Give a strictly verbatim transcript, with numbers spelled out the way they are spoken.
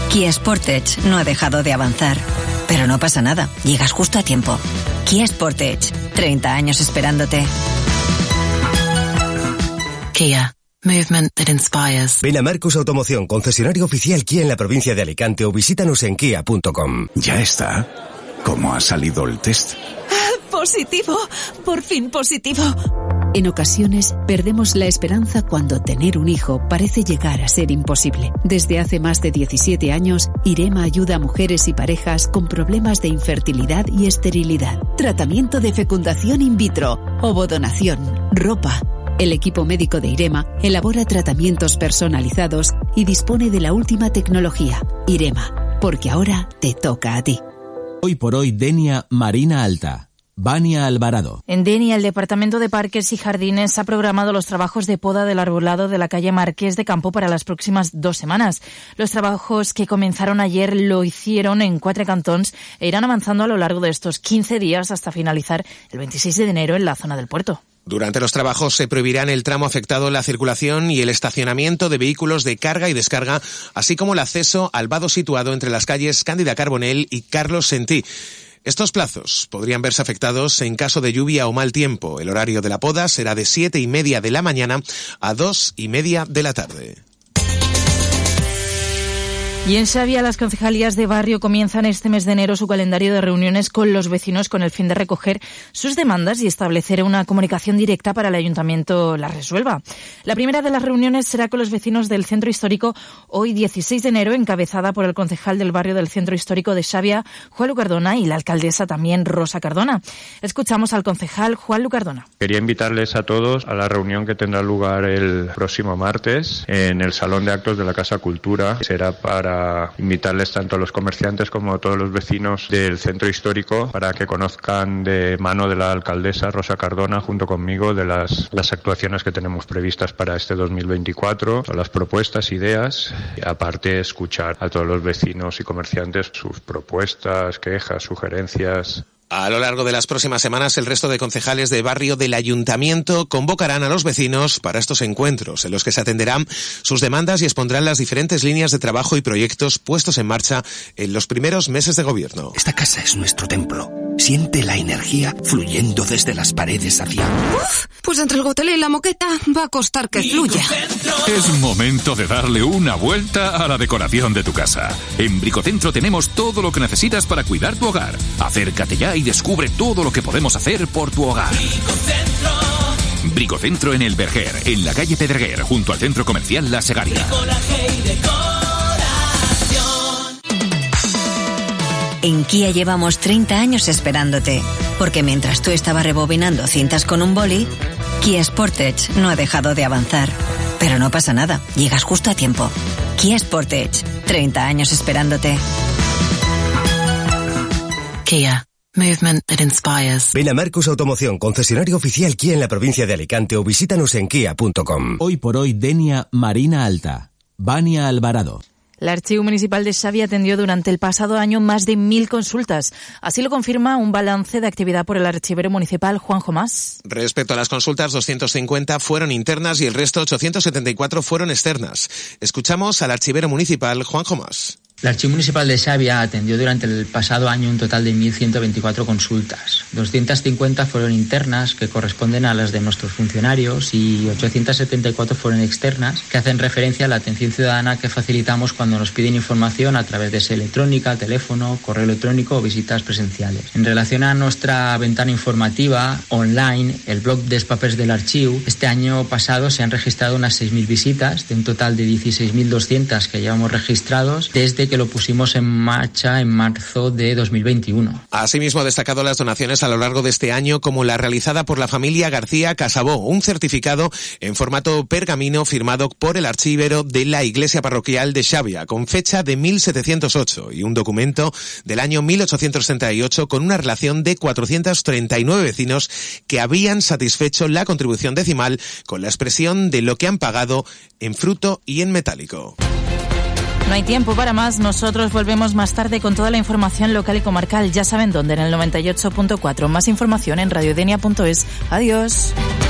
Kia Sportage no ha dejado de avanzar. Pero no pasa nada, llegas justo a tiempo. Kia Sportage, treinta años esperándote. Kia. Movement that inspires. Ven a Marcos Automoción, concesionario oficial Kia en la provincia de Alicante, o visítanos en kia punto com. Ya está. ¿Cómo ha salido el test? Positivo. Por fin positivo. En ocasiones, perdemos la esperanza cuando tener un hijo parece llegar a ser imposible. Desde hace más de diecisiete años, IREMA ayuda a mujeres y parejas con problemas de infertilidad y esterilidad. Tratamiento de fecundación in vitro, ovodonación, ropa. El equipo médico de IREMA elabora tratamientos personalizados y dispone de la última tecnología. IREMA, porque ahora te toca a ti. Hoy por hoy, Denia Marina Alta. Vania Alvarado. En Denia, el Departamento de Parques y Jardines ha programado los trabajos de poda del arbolado de la calle Marqués de Campo para las próximas dos semanas. Los trabajos que comenzaron ayer lo hicieron en cuatro cantons e irán avanzando a lo largo de estos quince días hasta finalizar el veintiséis de enero en la zona del puerto. Durante los trabajos se prohibirán el tramo afectado en la circulación y el estacionamiento de vehículos de carga y descarga, así como el acceso al vado situado entre las calles Cándida Carbonell y Carlos Sentí. Estos plazos podrían verse afectados en caso de lluvia o mal tiempo. El horario de la poda será de siete y media de la mañana a dos y media de la tarde. Y en Xavia, las concejalías de barrio comienzan este mes de enero su calendario de reuniones con los vecinos con el fin de recoger sus demandas y establecer una comunicación directa para el ayuntamiento las resuelva. La primera de las reuniones será con los vecinos del centro histórico hoy dieciséis de enero, encabezada por el concejal del barrio del centro histórico de Xavia, Juan Lucardona, y la alcaldesa también, Rosa Cardona. Escuchamos al concejal Juan Lucardona. Quería invitarles a todos a la reunión que tendrá lugar el próximo martes en el Salón de Actos de la Casa Cultura. Será para invitarles tanto a los comerciantes como a todos los vecinos del centro histórico para que conozcan de mano de la alcaldesa Rosa Cardona junto conmigo de las, las actuaciones que tenemos previstas para este dos mil veinticuatro, las propuestas, ideas, y aparte escuchar a todos los vecinos y comerciantes sus propuestas, quejas, sugerencias. A lo largo de las próximas semanas, el resto de concejales de barrio del ayuntamiento convocarán a los vecinos para estos encuentros, en los que se atenderán sus demandas y expondrán las diferentes líneas de trabajo y proyectos puestos en marcha en los primeros meses de gobierno. Esta casa es nuestro templo. Siente la energía fluyendo desde las paredes hacia... Uf, pues entre el gotelé y la moqueta va a costar que fluya. Es momento de darle una vuelta a la decoración de tu casa. En Bricocentro tenemos todo lo que necesitas para cuidar tu hogar. Acércate ya y descubre todo lo que podemos hacer por tu hogar. Bricocentro. Bricocentro en el Berger, en la calle Pedreguer, junto al centro comercial La Segaria. En Kia llevamos treinta años esperándote, porque mientras tú estabas rebobinando cintas con un boli, Kia Sportage no ha dejado de avanzar. Pero no pasa nada, llegas justo a tiempo. Kia Sportage, treinta años esperándote. Kia. Movement that inspires. Ven a Marcos Automoción, concesionario oficial Kia en la provincia de Alicante, o visítanos en kia punto com. Hoy por hoy, Denia Marina Alta. Vania Alvarado. El Archivo Municipal de Xavia atendió durante el pasado año más de mil consultas. Así lo confirma un balance de actividad por el archivero municipal Juanjo Mas. Respecto a las consultas, doscientas cincuenta fueron internas y el resto, ochocientas setenta y cuatro, fueron externas. Escuchamos al archivero municipal Juanjo Mas. El Archivo Municipal de Xavia atendió durante el pasado año un total de mil ciento veinticuatro consultas. doscientas cincuenta fueron internas, que corresponden a las de nuestros funcionarios, y ochocientas setenta y cuatro fueron externas, que hacen referencia a la atención ciudadana que facilitamos cuando nos piden información a través de esa electrónica, teléfono, correo electrónico o visitas presenciales. En relación a nuestra ventana informativa online, el blog dels papers del archivo, este año pasado se han registrado unas seis mil visitas, de un total de dieciséis mil doscientas que llevamos registrados desde que lo pusimos en marcha en marzo de dos mil veintiuno. Asimismo, ha destacado las donaciones a lo largo de este año, como la realizada por la familia García Casabó, un certificado en formato pergamino firmado por el archivero de la Iglesia Parroquial de Xavia, con fecha de mil setecientos ocho, y un documento del año mil ochocientos sesenta y ocho con una relación de cuatrocientos treinta y nueve vecinos que habían satisfecho la contribución decimal con la expresión de lo que han pagado en fruto y en metálico. No hay tiempo para más, nosotros volvemos más tarde con toda la información local y comarcal. Ya saben dónde, en el noventa y ocho punto cuatro. Más información en radiodenia punto es. Adiós.